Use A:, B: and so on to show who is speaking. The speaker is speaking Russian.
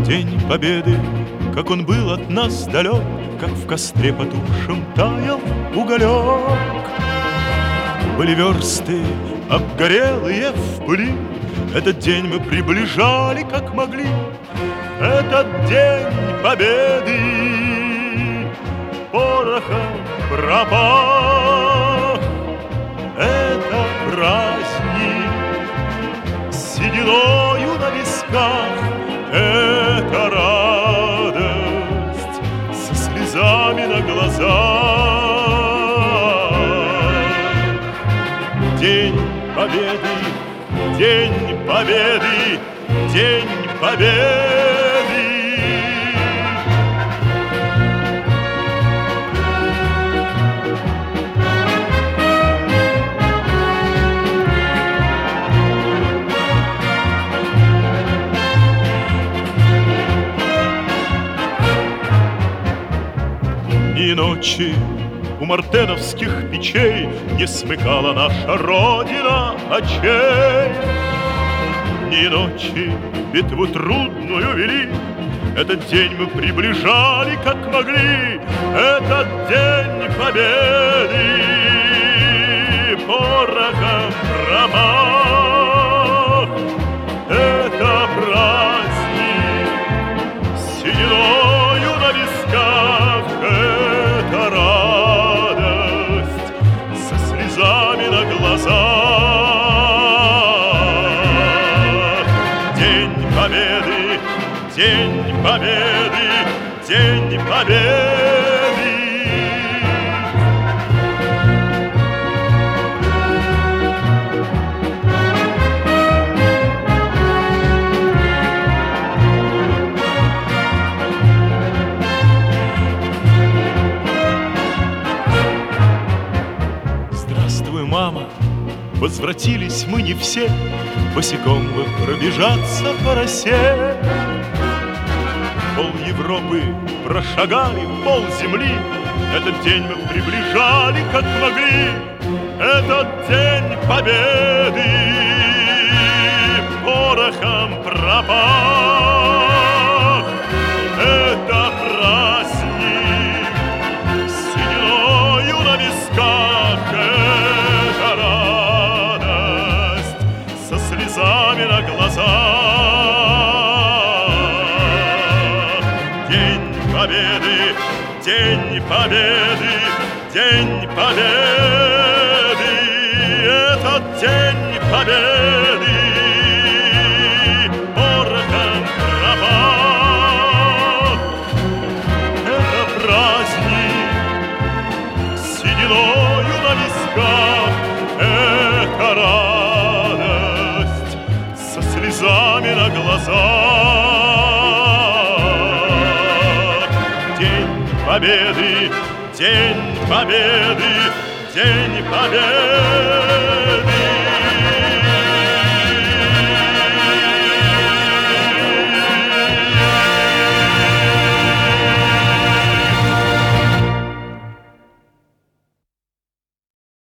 A: День Победы, как он был от нас далек, как в костре потухшем таял уголек. Были версты обгорелые в пыли, этот день мы приближали как могли. Этот день Победы порохом пропах. Это праздник с сединою на висках, это радость со слезами на глазах. День Победы, День Победы, День Победы. Ни ночи у мартеновских печей не смыкала наша Родина очей. Ни ночи битву трудную вели, этот день мы приближали как могли. Этот день Победы порохом промах. Это праздник с сединою на висках, это радость со слезами на глазах. День Победы, День Победы, День Победы. Здравствуй, мама, возвратились мы не все, босиком бы пробежаться по росе. Пол Европы прошагали, пол земли, этот день мы приближали как могли. Этот день Победы порохом пропах. Это праздник с сединою на висках, это радость со слезами на глазах. День Победы, День Победы, День Победы. Этот День Победы порохом пропах. Это праздник с сединою на висках, это радость со слезами на глазах. День Победы, День Победы, День Победы.